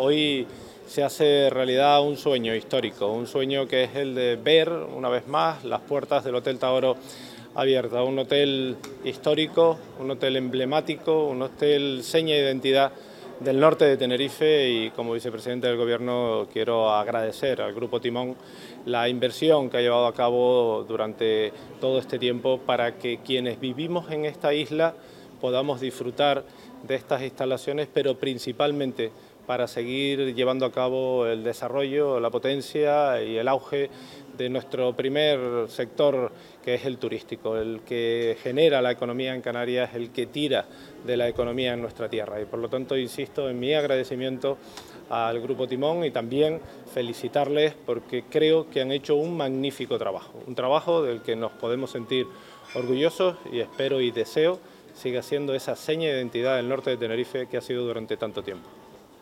hoy se hace realidad un sueño histórico, un sueño que es el de ver una vez más las puertas del Hotel Taoro abiertas, un hotel histórico, un hotel emblemático, un hotel seña de identidad del norte de Tenerife, y como vicepresidente del Gobierno quiero agradecer al Grupo Timón la inversión que ha llevado a cabo durante todo este tiempo para que quienes vivimos en esta isla podamos disfrutar de estas instalaciones, pero principalmente para seguir llevando a cabo el desarrollo, la potencia y el auge de nuestro primer sector, que es el turístico, el que genera la economía en Canarias, el que tira de la economía en nuestra tierra. Y por lo tanto insisto en mi agradecimiento al Grupo Timón y también felicitarles porque creo que han hecho un magnífico trabajo, un trabajo del que nos podemos sentir orgullosos, y espero y deseo siga siendo esa seña de identidad del norte de Tenerife que ha sido durante tanto tiempo.